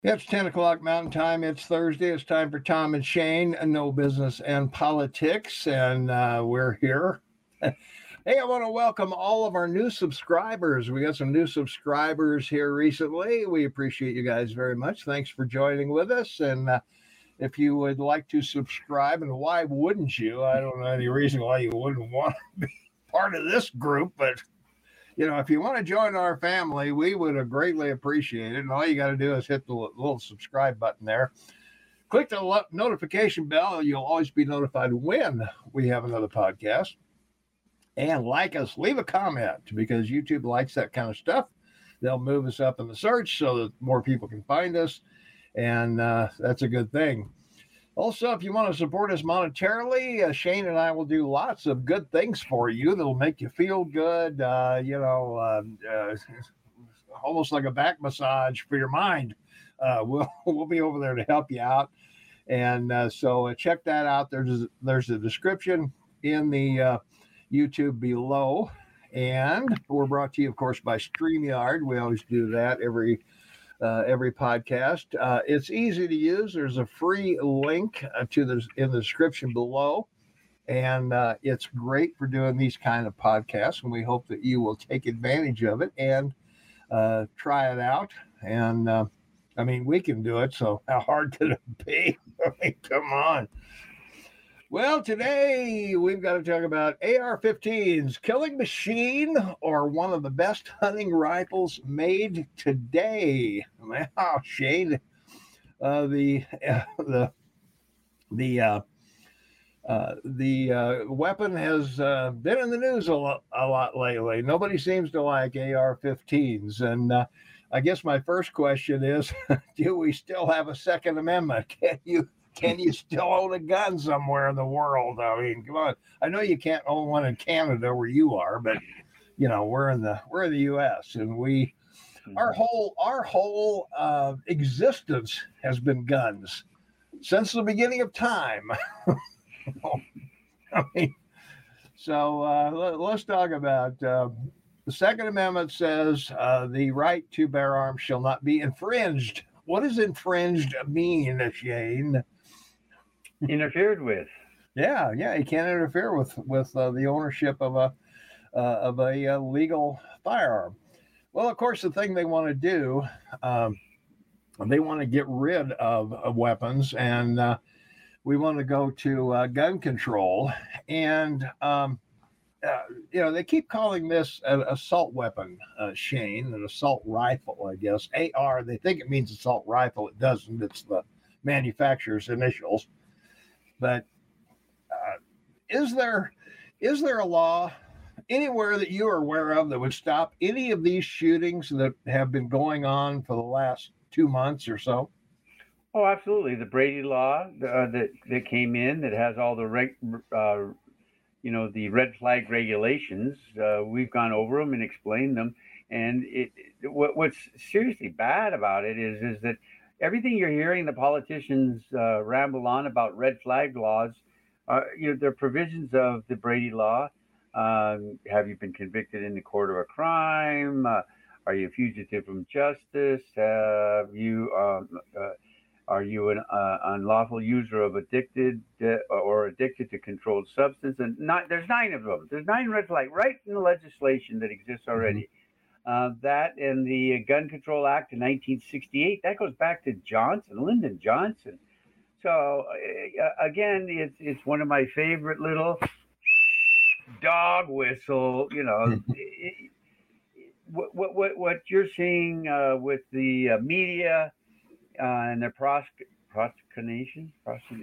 It's 10 o'clock Mountain Time. It's Thursday. It's time for Tom and Shane, No Business and Politics. And we're here. Hey, I want to welcome all of our new subscribers. We got some new subscribers here recently. We appreciate you guys very much. Thanks for joining with us. And if you would like to subscribe, and why wouldn't you? I don't know any reason why you wouldn't want to be part of this group, but if you want to join our family, we would greatly appreciate it. And all you got to do is hit the little subscribe button there. Click the notification bell, and you'll always be notified when we have another podcast. And like us, leave a comment, because YouTube likes that kind of stuff. They'll move us up in the search so that more people can find us. And that's a good thing. Also, if you want to support us monetarily, Shane and I will do lots of good things for you that'll make you feel good, almost like a back massage for your mind. We'll be over there to help you out. And so check that out. There's a description in the YouTube below. And we're brought to you, of course, by StreamYard. We always do that every podcast. It's easy to use. There's a free link in the description below, and it's great for doing these kind of podcasts. And we hope that you will take advantage of it and try it out. And we can do it. So how hard could it be? Come on. Well, today we've got to talk about AR-15s, killing machine, or one of the best hunting rifles made today. Wow, Shane, the weapon has been in the news a lot lately. Nobody seems to like AR-15s, and I guess my first question is, do we still have a Second Amendment? Can you still own a gun somewhere in the world? I mean, come on. I know you can't own one in Canada where you are, but we're in the U.S. and our whole existence has been guns since the beginning of time. Let's talk about the Second Amendment says the right to bear arms shall not be infringed. What does infringed mean, Shane? Interfered with. Yeah, you can't interfere with the ownership of a legal firearm. Well, of course, the thing they want to do, they want to get rid of weapons, and we want to go to gun control. And they keep calling this an assault weapon, Shane, an assault rifle, I guess. AR, they think it means assault rifle. It doesn't. It's the manufacturer's initials. But is there a law anywhere that you are aware of that would stop any of these shootings that have been going on for the last 2 months or so? Oh, absolutely. The Brady Law that came in, that has all the the red flag regulations. We've gone over them and explained them. And what's seriously bad about it is that everything you're hearing the politicians ramble on about red flag laws, they're provisions of the Brady Law. Have you been convicted in the court of a crime? Are you a fugitive from justice? Are you an unlawful user of addicted to controlled substance? And there's 9 of them. There's 9 red flags right in the legislation that exists already. That and the Gun Control Act in 1968, that goes back to Lyndon Johnson. So again, it's one of my favorite little dog whistle. What you're seeing with the media and their prosecutions.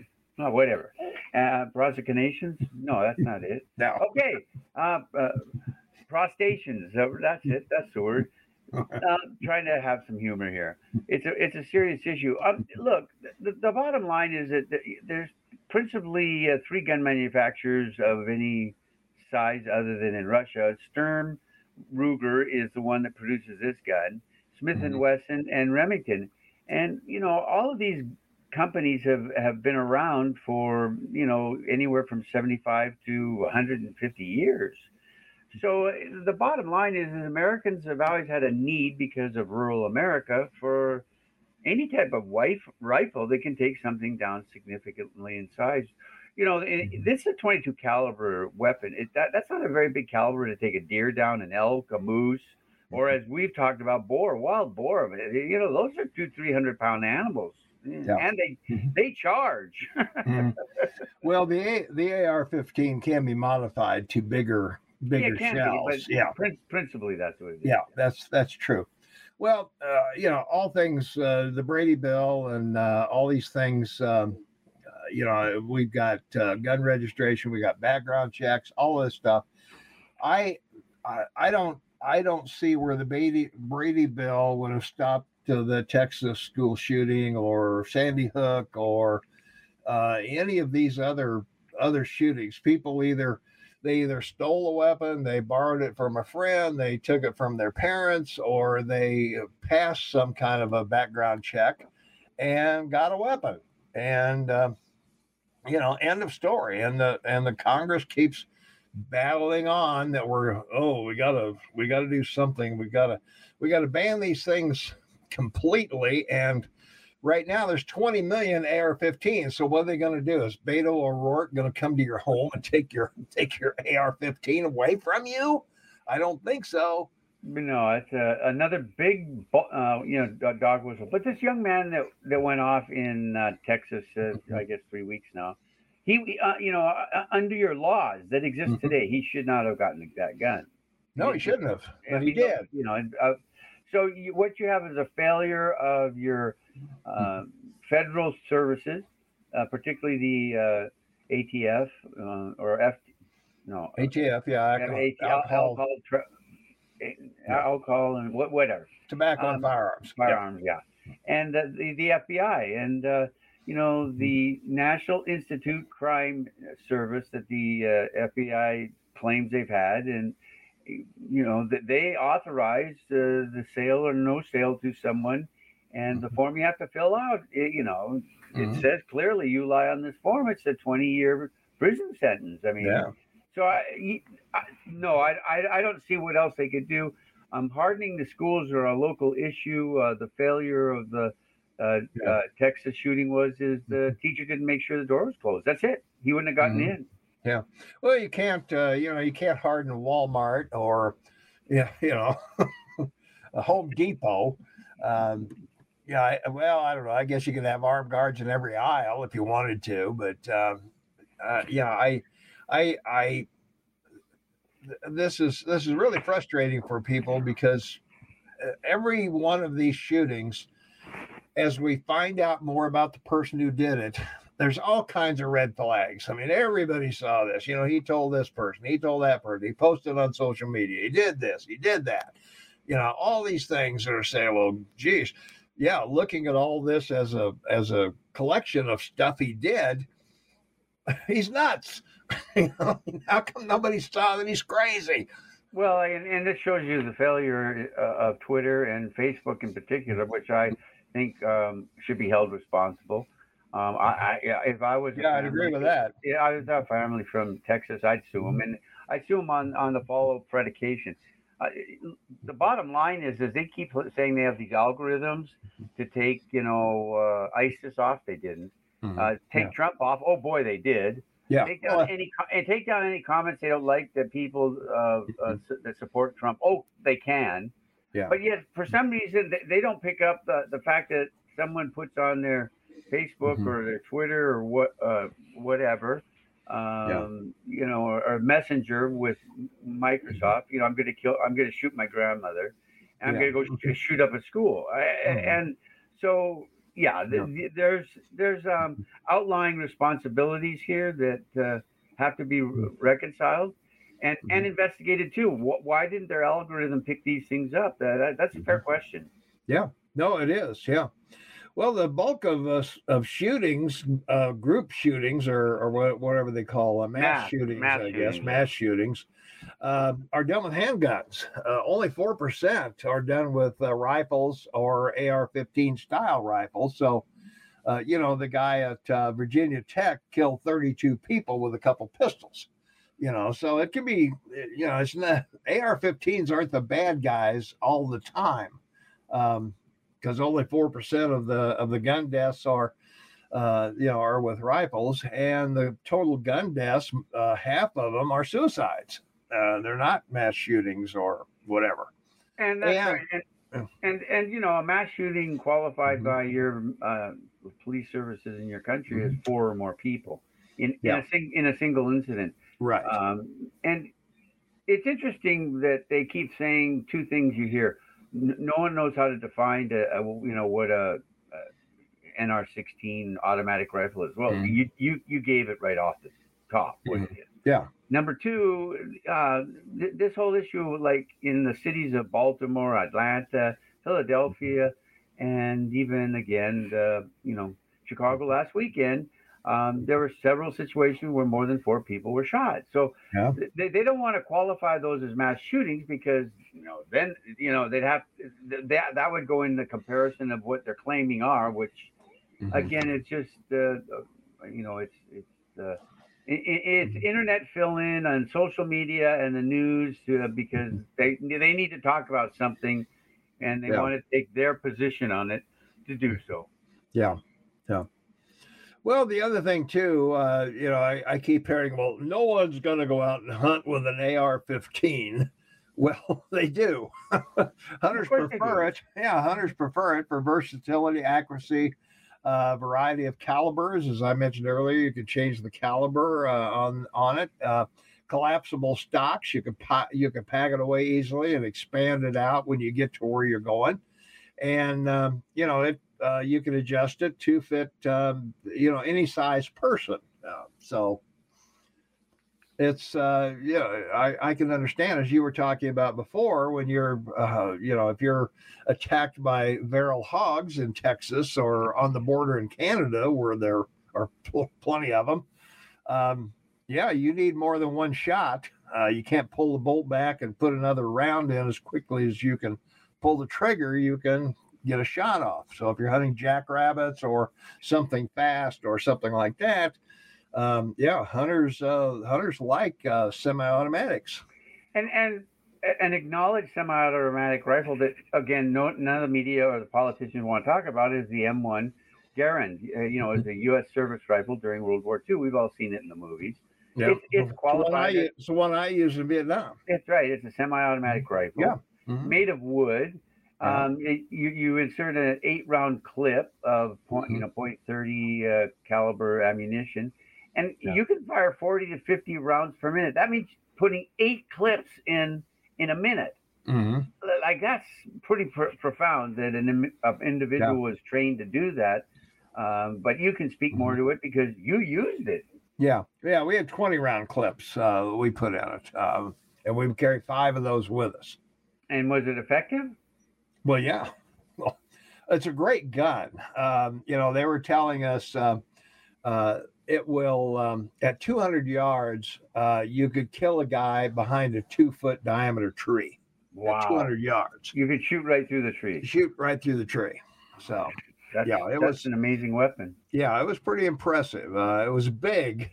Prosecutions? No, that's not it. No. Okay. Prostations. That's it. That's the word. Trying to have some humor here. It's a serious issue. Look, the bottom line is that there's principally 3 gun manufacturers of any size other than in Russia. Sturm Ruger is the one that produces this gun. Smith & Wesson and Remington. And, all of these companies have been around for, anywhere from 75 to 150 years. So the bottom line is Americans have always had a need, because of rural America, for any type of rifle that can take something down significantly in size. This is a 22 caliber weapon. That's not a very big caliber to take a deer down, an elk, a moose, or as we've talked about, wild boar. Those are 200-300 pound animals, and they charge. Well, the AR-15 can be modified to bigger shells. But principally that's what it is. Yeah, that's true. Well, all things, the Brady Bill and all these things. We've got gun registration, we got background checks, all this stuff. I don't see where the Brady Bill would have stopped the Texas school shooting or Sandy Hook or any of these other shootings. People either stole a weapon, they borrowed it from a friend, they took it from their parents, or they passed some kind of a background check and got a weapon. And end of story. And the Congress keeps battling on that we gotta do something. We gotta ban these things completely. And right now there's 20 million AR-15. So what are they going to do? Is Beto O'Rourke going to come to your home and take your AR-15 away from you? I don't think so. No, it's another big, dog whistle. But this young man that went off in Texas, I guess 3 weeks now, he, under your laws that exist today, he should not have gotten that gun. No, he shouldn't have, but he did. So what you have is a failure of your federal services, particularly the ATF or ATF, yeah, alcohol and whatever. Tobacco and firearms. Yeah. And the FBI and the National Institute Crime Service that the FBI claims they've had, and that they authorize the sale or no sale to someone, and the form you have to fill out, it says clearly you lie on this form. It's a 20-year prison sentence. I mean, yeah. So I don't see what else they could do. Hardening the schools are a local issue. The failure of the Texas shooting is the teacher didn't make sure the door was closed. That's it. He wouldn't have gotten in. Yeah. Well, you can't harden Walmart or, a Home Depot. I don't know. I guess you could have armed guards in every aisle if you wanted to, but this is really frustrating for people because every one of these shootings, as we find out more about the person who did it, there's all kinds of red flags. I mean, everybody saw this. He told this person, he told that person, he posted on social media, he did this, he did that. All these things that are saying, well, geez, yeah, looking at all this as a collection of stuff he did, he's nuts. How come nobody saw that he's crazy? Well, and this shows you the failure of Twitter and Facebook in particular, which I think should be held responsible. If I was, I'd agree with that. Yeah, I was a family from Texas, I'd sue them, and I'd sue them on the follow predication. The bottom line is they keep saying they have these algorithms to take ISIS off. They didn't. Take Trump off. Oh boy, they did. Yeah. Take down any comments they don't like that people that support Trump. Oh, they can. Yeah. But yet, for some reason, they don't pick up the fact that someone puts on their Facebook or their Twitter or whatever, or Messenger with Microsoft. I'm going to shoot my grandmother, and I'm going to go shoot up a school. And so. Yeah, there's outlying responsibilities here that have to be reconciled and investigated too. Why didn't their algorithm pick these things up? That's a fair question. Yeah, no, it is. Yeah. Well, the bulk of shootings, group shootings, or whatever they call them, mass shootings, mass shootings, are done with handguns. Only 4% are done with rifles or AR-15 style rifles. So, the guy at Virginia Tech killed 32 people with a couple pistols. So it can be, it's not, AR-15s aren't the bad guys all the time. because only 4% of the gun deaths are are with rifles, and the total gun deaths, half of them are suicides. They're not mass shootings or whatever. And that's right. And a mass shooting qualified by your police services in your country is 4 or more people in a single incident. Right. And it's interesting that they keep saying 2 things you hear. No one knows how to define what a NR16 automatic rifle is. Well, you gave it right off the top. Yeah. Number 2, this whole issue, like in the cities of Baltimore, Atlanta, Philadelphia, and even again, Chicago last weekend, there were several situations where more than 4 people were shot. So they don't want to qualify those as mass shootings because then they'd have that would go in the comparison of what they're claiming are, which again, it's just it's internet fill-in on social media and the news because they need to talk about something and they want to take their position on it to do so. Yeah. Well, the other thing too, I keep hearing, well, no one's going to go out and hunt with an AR-15. Well, they do. Hunters prefer it. Yeah, hunters prefer it for versatility, accuracy, variety of calibers. As I mentioned earlier, you could change the caliber on it. Collapsible stocks, you could pack it away easily and expand it out when you get to where you're going. And you can adjust it to fit any size person. So it's I can understand, as you were talking about before, when you're if you're attacked by feral hogs in Texas or on the border in Canada where there are plenty of them, you need more than one shot. You can't pull the bolt back and put another round in as quickly as you can pull the trigger. You can get a shot off. So if you're hunting jackrabbits or something fast or something like that, hunters like semi-automatics. And an acknowledged semi-automatic rifle that, again, none of the media or the politicians want to talk about is the M1 Garand. It's a U.S. service rifle during World War II. We've all seen it in the movies. Yeah. It's qualified. It's the one I used in Vietnam. That's right. It's a semi-automatic rifle. Yeah. Made of wood. You insert an 8-round clip of .30 caliber ammunition, and you can fire 40 to 50 rounds per minute. That means putting 8 clips in a minute. Like, that's pretty profound that an individual was trained to do that. But you can speak more to it because you used it. Yeah, we had 20-round clips we put in it, and we carry 5 of those with us. And was it effective? Well, yeah. Well, it's a great gun. They were telling us it will, at 200 yards, you could kill a guy behind a 2-foot diameter tree. Wow. At 200 yards. You could shoot right through the tree. Shoot right through the tree. So, it was an amazing weapon. Yeah, it was pretty impressive. It was big.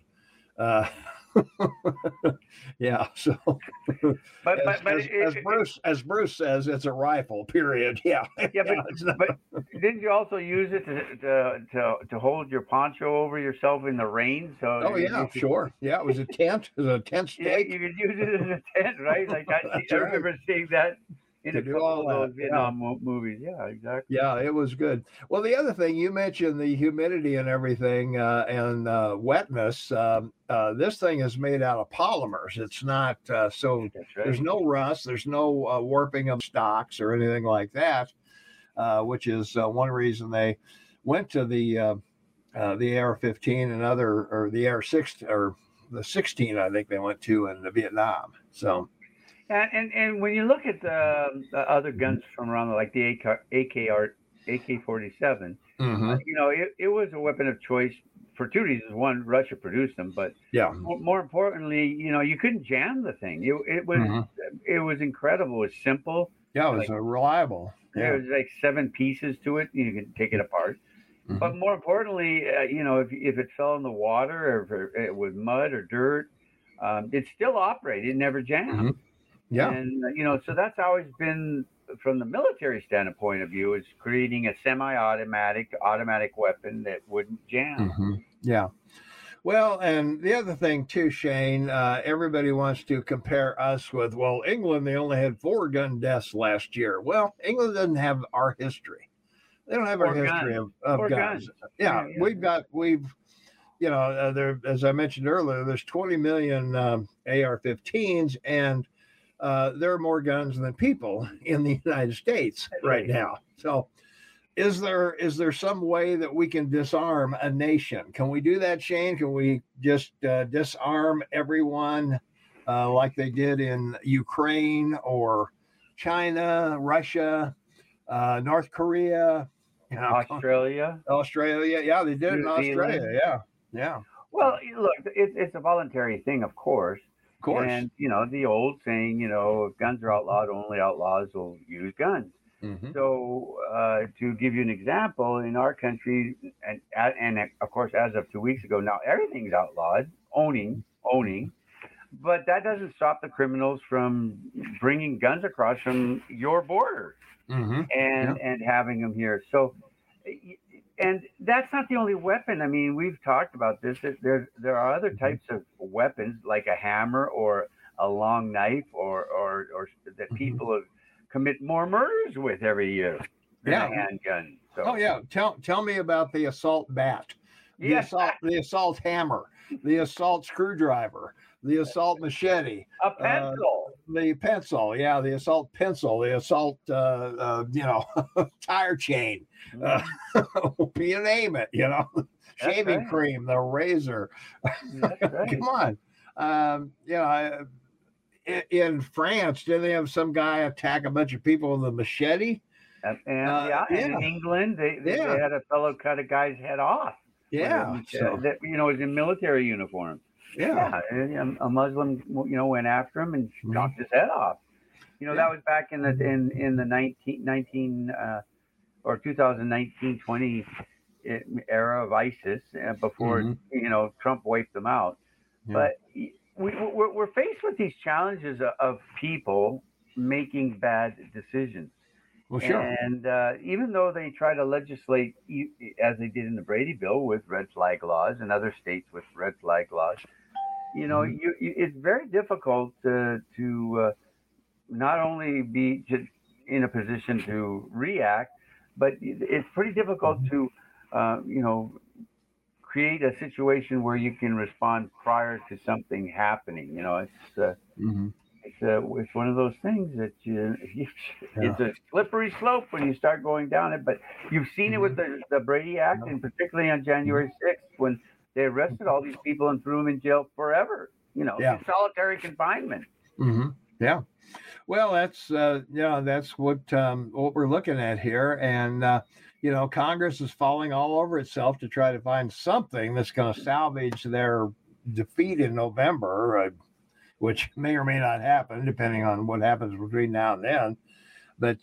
So but as Bruce says, it's a rifle, period. But didn't you also use it to hold your poncho over yourself in the rain? So sure. Yeah, it was a tent. It was a tent stake. Yeah, you could use it as a tent, right? Like I remember seeing that in a couple of those Vietnam movies. Yeah, exactly. Yeah, it was good. Well, the other thing, you mentioned the humidity and everything and wetness. This thing is made out of polymers. It's not so there's no rust. There's no warping of stocks or anything like that, which is one reason they went to the AR-15 and or the AR-6 or the 16, I think they went to in Vietnam. So. And when you look at the other guns from around, like the AK-47, it was a weapon of choice for 2 reasons. One, Russia produced them, but more importantly, you couldn't jam the thing. It was incredible. It was simple. Yeah, it was reliable. Yeah. There was like 7 pieces to it. You could take it apart. But more importantly, if it fell in the water or if it was mud or dirt, it still operated. It never jammed. Yeah. And, so that's always been from the military standpoint of view, is creating a automatic weapon that wouldn't jam. Yeah. Well, and the other thing too, Shane, everybody wants to compare us with, well, England, they only had 4 gun deaths last year. Well, England doesn't have our history. They don't have our history of guns. Yeah, we've there, as I mentioned earlier, there's 20 million AR-15s, and there are more guns than people in the United States right now. So, is there some way that we can disarm a nation? Can we do that, Shane? Can we just disarm everyone like they did in Ukraine or China, Russia, North Korea, Australia? Yeah, they did it in Australia. Yeah. Well, look, it's a voluntary thing, of course. And the old saying, if guns are outlawed, only outlaws will use guns. So to give you an example, in our country, and of course, as of 2 weeks ago, now everything's outlawed, owning, but that doesn't stop the criminals from bringing guns across from your border and having them here. So, and that's not the only weapon. I mean, we've talked about this. There are other types of weapons, like a hammer or a long knife, or that people commit more murders with every year than a handgun. So. Tell me about the assault bat, the assault hammer, the assault screwdriver, the assault machete, a pencil, the pencil, the assault pencil, the assault tire chain, you name it, shaving cream, the razor. Come on, in France, did they have some guy attack a bunch of people with a machete? And in England, they had a fellow cut a guy's head off. That was in military uniform. A Muslim, went after him and chopped his head off. That was back in the 2019-20 era of ISIS, before Trump wiped them out. But we're faced with these challenges of people making bad decisions. Well, sure. And even though they try to legislate, as they did in the Brady Bill with red flag laws, and other states with red flag laws, it's very difficult to not only be in a position to react, but it's pretty difficult to, create a situation where you can respond prior to something happening. It's one of those things that it's a slippery slope when you start going down it. But you've seen it with the Brady Act, and particularly on January 6th, when they arrested all these people and threw them in jail forever. In solitary confinement. Yeah. Well, that's what we're looking at here, and Congress is falling all over itself to try to find something that's going to salvage their defeat in November, which may or may not happen depending on what happens between now and then. But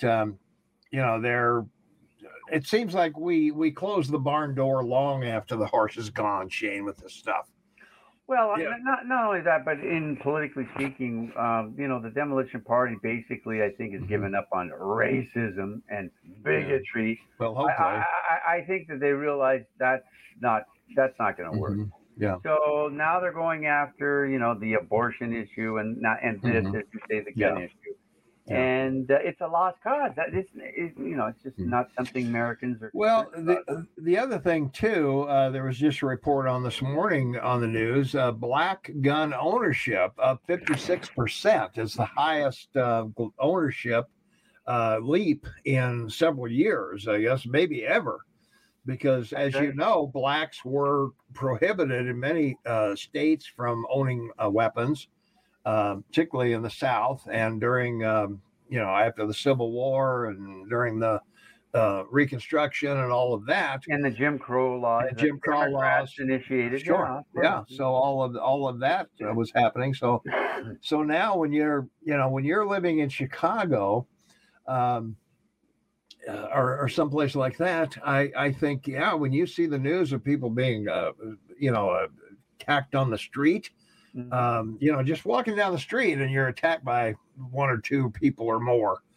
it seems like we close the barn door long after the horse is gone, Shane, with this stuff. Well, not only that, but in politically speaking, the Demolition Party basically, I think, has given up on racism and bigotry. Well, hopefully, I think that they realize that's not going to work. Yeah. So now they're going after, the abortion issue and this, as you say, the gun issue. Yeah. And it's a lost cause. It's just not something Americans are. Well, the other thing too, there was just a report on this morning on the news. Black gun ownership up 56% is the highest ownership leap in several years. I guess maybe ever, because as you know, blacks were prohibited in many states from owning weapons. Particularly in the South, and during, after the Civil War and during the Reconstruction and all of that, and the Jim Crow laws, initiated. Sure, So all of that was happening. So now when you're living in Chicago, or someplace like that, I think when you see the news of people being attacked on the street. Just walking down the street and you're attacked by one or two people or more.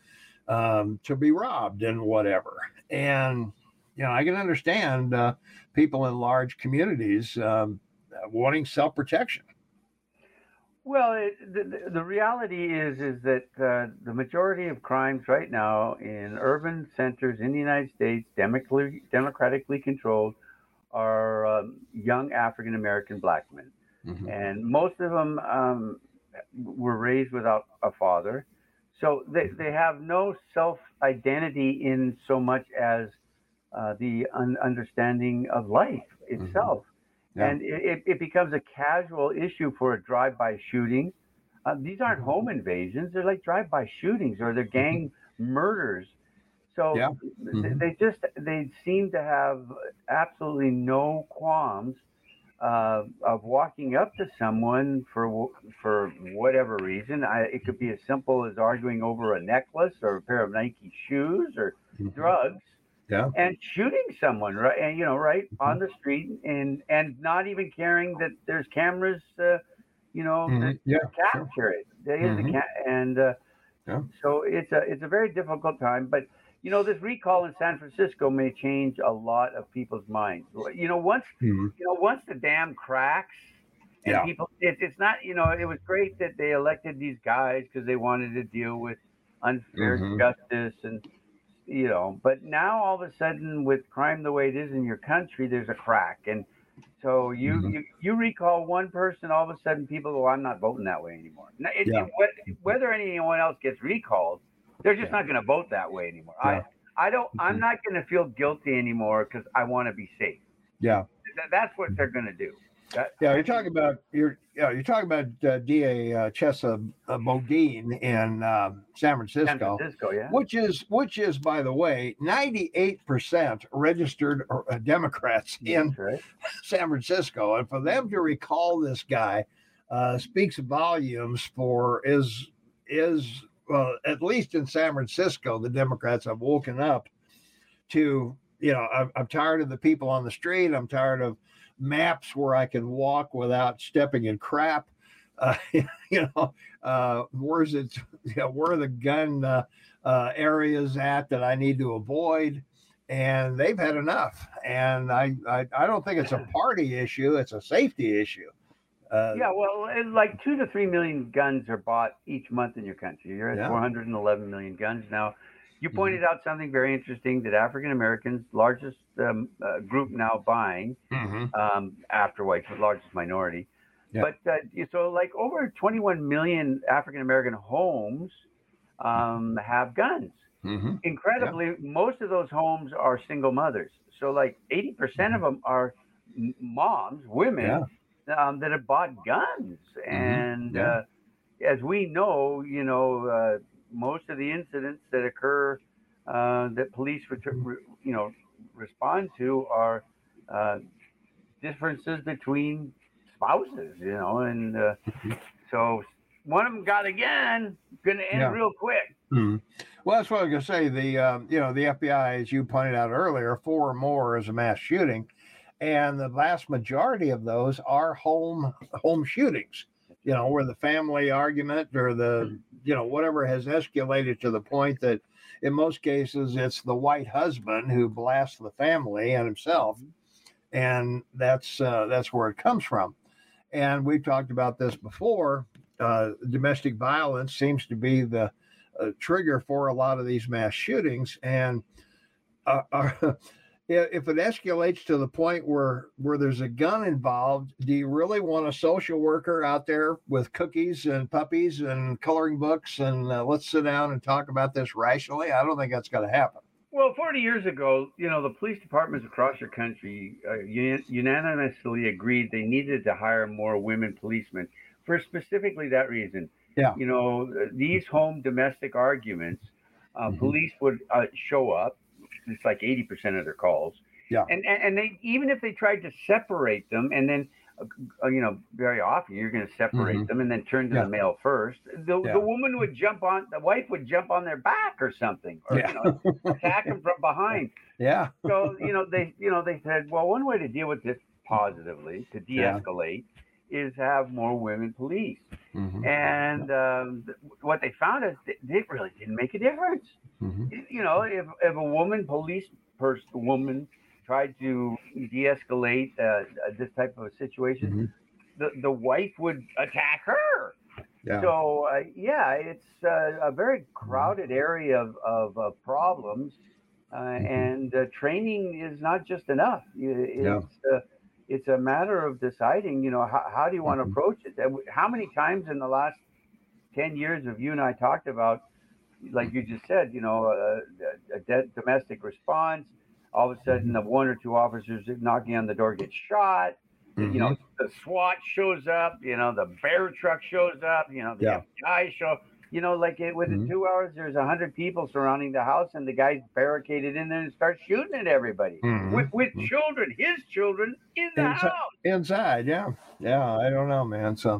to be robbed and whatever. And I can understand people in large communities wanting self-protection. Well, the reality is that the majority of crimes right now in urban centers in the United States, democratically controlled, are young African American black men, and most of them were raised without a father, so they have no self identity in so much as the understanding of life itself. Yeah. And it becomes a casual issue for a drive-by shooting. These aren't home invasions; they're like drive-by shootings or they're gang murders. So Yeah. they seem to have absolutely no qualms of walking up to someone for whatever reason. It could be as simple as arguing over a necklace or a pair of Nike shoes or drugs. Yeah. And shooting someone, right? And right on the street, and not even caring that there's cameras, that capture it. And so it's a very difficult time. But this recall in San Francisco may change a lot of people's minds. Once once the dam cracks, and people, it's not. It was great that they elected these guys because they wanted to deal with unfair justice and. But now all of a sudden, with crime the way it is in your country, there's a crack, and so you recall one person, all of a sudden people go, "I'm not voting that way anymore." Now, whether anyone else gets recalled, they're just not going to vote that way anymore. I don't. I'm not going to feel guilty anymore because I want to be safe. Yeah, that's what they're going to do. You're talking about DA Chesa Boudin in San Francisco, yeah. which is by the way 98% registered Democrats in San Francisco, and for them to recall this guy speaks volumes for well, at least in San Francisco, the Democrats have woken up to I'm tired of the people on the street. I'm tired of maps where I can walk without stepping in crap. Where's it? Where are the gun areas at that I need to avoid? And they've had enough. And I don't think it's a party issue; it's a safety issue. Well, like 2 to 3 million guns are bought each month in your country. You're at 411 million guns now. You pointed out something very interesting that African Americans, largest group now buying after whites, the largest minority. Yeah. But so like over 21 million African American homes have guns. Incredibly, most of those homes are single mothers. So like 80% of them are moms, women that have bought guns. And as we know, most of the incidents that occur that police respond to are differences between spouses, and so one of them got a gun, going to end real quick. Well, that's what I was going to say. The the FBI, as you pointed out earlier, 4 or more is a mass shooting, and the vast majority of those are home shootings. Where the family argument or the, whatever has escalated to the point that in most cases it's the white husband who blasts the family and himself. And that's where it comes from. And we've talked about this before. Domestic violence seems to be the trigger for a lot of these mass shootings. And if it escalates to the point where there's a gun involved, do you really want a social worker out there with cookies and puppies and coloring books and let's sit down and talk about this rationally? I don't think that's going to happen. Well, 40 years ago, the police departments across your country unanimously agreed they needed to hire more women policemen for specifically that reason. Yeah. These home domestic arguments, police would show up. It's like 80% of their calls. Yeah. And they, even if they tried to separate them, and then, very often you're going to separate them and then turn to the male first. The woman would the wife would jump on their back or something, or attack them from behind. Yeah. So they said, well, one way to deal with this positively, to de-escalate, is have more women police. Mm-hmm. And what they found is that it really didn't make a difference. Mm-hmm. You know, if a woman tried to de-escalate this type of a situation, the wife would attack her. Yeah. So yeah, it's a very crowded area of problems, and training is not just enough. It's a matter of deciding, you know, how do you want to approach it? How many times in the last 10 years have you and I talked about, like you just said, you know, domestic response, all of a sudden the one or two officers knocking on the door get shot. You know, the SWAT shows up, you know, the bear truck shows up, you know, the FBI show, you know, like within 2 hours, there's 100 people surrounding the house and the guy's barricaded in there and starts shooting at everybody with children, his children in the house. Inside. Yeah. I don't know, man. So,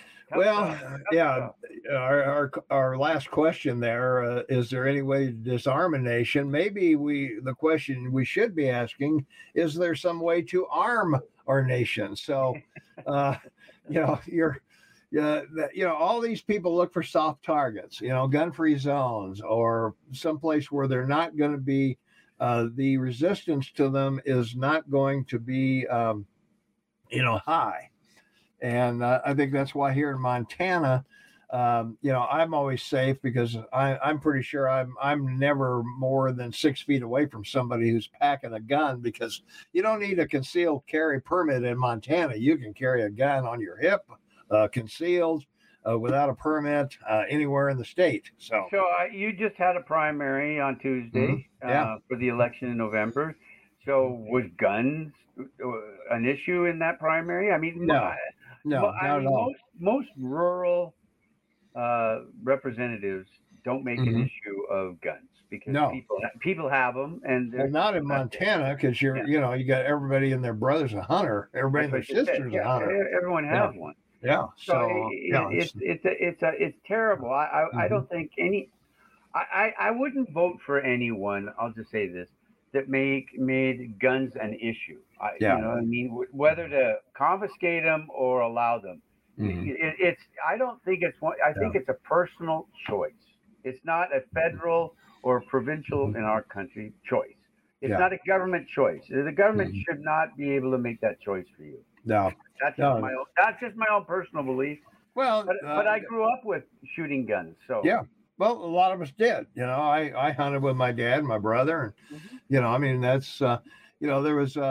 our last question there, is there any way to disarm a nation? Maybe the question we should be asking, is there some way to arm our nation? So, you know, all these people look for soft targets, you know, gun-free zones or someplace where they're not going to be, the resistance to them is not going to be, you know, high. And I think that's why here in Montana, you know, I'm always safe because I'm pretty sure I'm never more than 6 feet away from somebody who's packing a gun, because you don't need a concealed carry permit in Montana. You can carry a gun on your hip, concealed, without a permit, anywhere in the state. So you just had a primary on Tuesday for the election in November. So was guns an issue in that primary? I mean, no, not at all. Most rural representatives don't make an issue of guns because people have them, and not in Montana, because you know, you got everybody and their brother's a hunter, everybody and their sister's a hunter. Everyone has one. Yeah. So it's terrible. I don't think I wouldn't vote for anyone. I'll just say this, that made guns an issue. You know what I mean? Whether to confiscate them or allow them. I don't think it's one. I think it's a personal choice. It's not a federal or provincial in our country choice. It's not a government choice. The government should not be able to make that choice for you. No, that's just my own personal belief. Well, but I grew up with shooting guns, so well, a lot of us did. You know, I hunted with my dad and my brother, and you know, I mean, that's you know, there was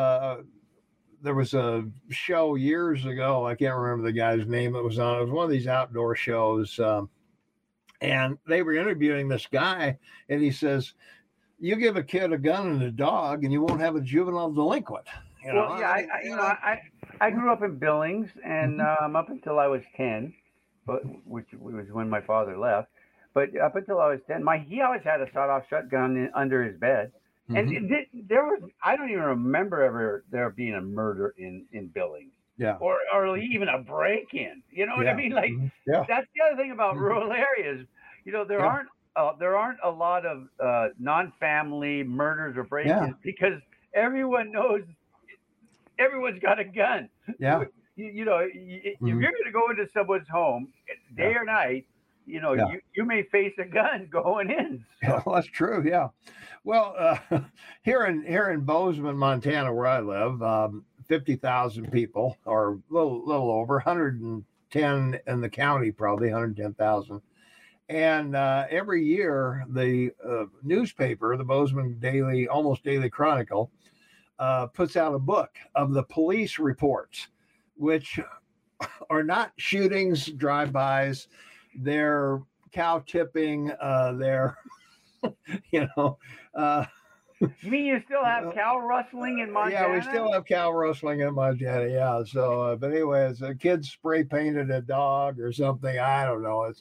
a show years ago. I can't remember the guy's name it was on. It was one of these outdoor shows, and they were interviewing this guy, and he says, "You give a kid a gun and a dog, and you won't have a juvenile delinquent." You know? Well, yeah, I grew up in Billings, and up until I was 10, which was when my father left. But up until I was 10, he always had a sawed-off shotgun under his bed. And there was, I don't even remember there being a murder in Billings. Yeah. Or even a break-in. You know what I mean? Like, that's the other thing about rural areas. You know, there aren't a lot of non-family murders or break-ins because everyone knows everyone's got a gun. Yeah. You know, if you're going to go into someone's home day or night, you know, you may face a gun going in. So. Yeah, well, that's true. Yeah. Well, here in Bozeman, Montana, where I live, 50,000 people, or a little over 110 in the county, probably 110,000. And every year, the newspaper, the Bozeman Almost Daily Chronicle, puts out a book of the police reports, which are not shootings, drive-bys. They're cow tipping. They're, you know. You mean you still have cow rustling in Montana? Yeah, we still have cow rustling in Montana. Yeah. So, but anyway, it's a kid spray painted a dog or something. I don't know. It's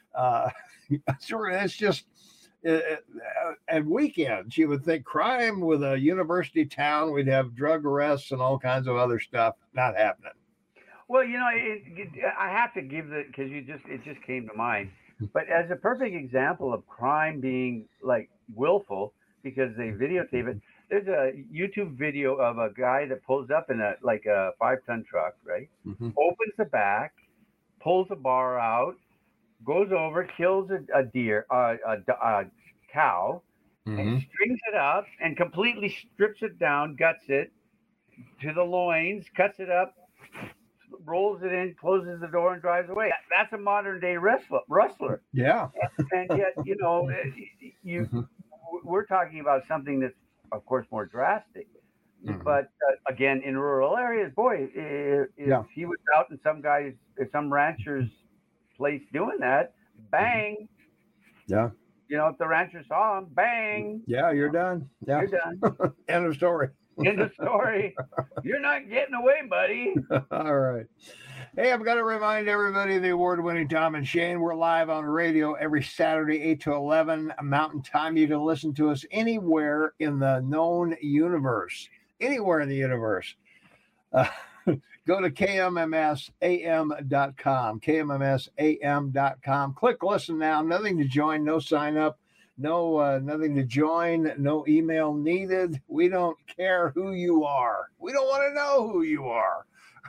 it's just at weekends you would think crime with a university town. We'd have drug arrests and all kinds of other stuff. Not happening. Well, you know, I have to give because it just came to mind. But as a perfect example of crime being like willful because they videotape it, there's a YouTube video of a guy that pulls up in a 5-ton truck, right? Mm-hmm. Opens the back, pulls a bar out, goes over, kills a deer, a cow, Mm-hmm. and strings it up and completely strips it down, guts it to the loins, cuts it up, rolls it in, closes the door, and drives away. That's a modern day rustler. Yeah. And yet, Mm-hmm. we're talking about something that's, of course, more drastic. Mhm. But again, in rural areas, boy, if he was out in some rancher's place doing that, bang. Yeah. If the rancher saw him, bang. Yeah, you're done. Yeah. You're done. End of story. End of story. You're not getting away, buddy. All right. Hey, I've got to remind everybody of the award-winning Tom and Shane. We're live on radio every Saturday, 8 to 11 Mountain Time. You can listen to us anywhere in the known universe. Anywhere in the universe. Go to kmmsam.com, kmmsam.com. Click listen now. Nothing to join, no sign up, no nothing to join, no email needed. We don't care who you are. We don't want to know who you are.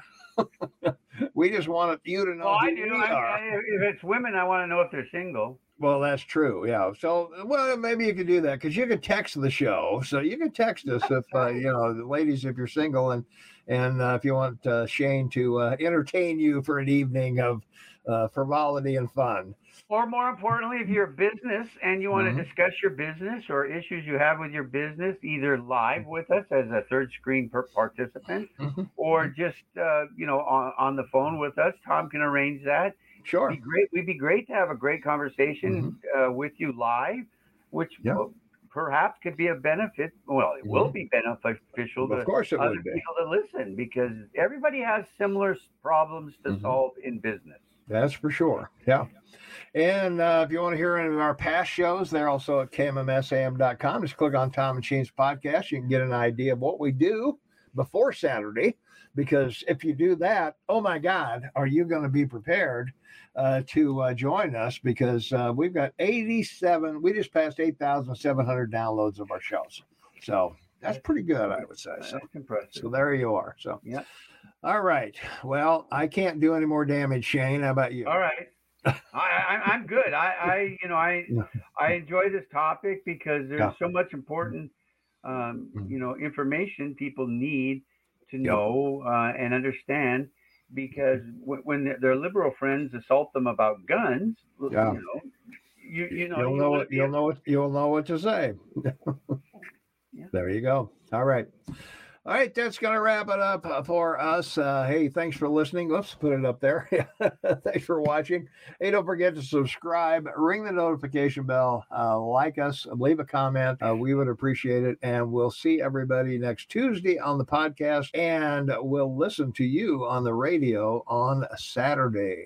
We just want you to know who we are. If it's women, I want to know if they're single. Well, that's true. Yeah. So, maybe you could do that because you can text the show. So you can text us if the ladies, if you're single, and if you want Shane to entertain you for an evening of frivolity and fun. Or more importantly, if you're a business and you want to discuss your business or issues you have with your business, either live with us as a third screen participant, or just on the phone with us, Tom can arrange that. Sure. We'd be great to have a great conversation with you live, which perhaps could be a benefit. Well, it will be beneficial to other people to listen, because everybody has similar problems to solve in business. That's for sure. Yeah. And if you want to hear any of our past shows, they're also at kmmsam.com. Just click on Tom and Shane's podcast. You can get an idea of what we do before Saturday, because if you do that, oh my God, are you going to be prepared to join us? Because we've got 87, we just passed 8,700 downloads of our shows. So that's pretty good, I would say. So, that's impressive. So there you are. So, yeah. All right. Well, I can't do any more damage, Shane. How about you? All right. I'm good. I enjoy this topic because there's so much important, information people need to know and understand. Because when their liberal friends assault them about guns, you'll know what to say. There you go. All right. All right, that's going to wrap it up for us. Hey, thanks for listening. Let's put it up there. Thanks for watching. Hey, don't forget to subscribe, ring the notification bell, like us, leave a comment. We would appreciate it. And we'll see everybody next Tuesday on the podcast, and we'll listen to you on the radio on Saturday.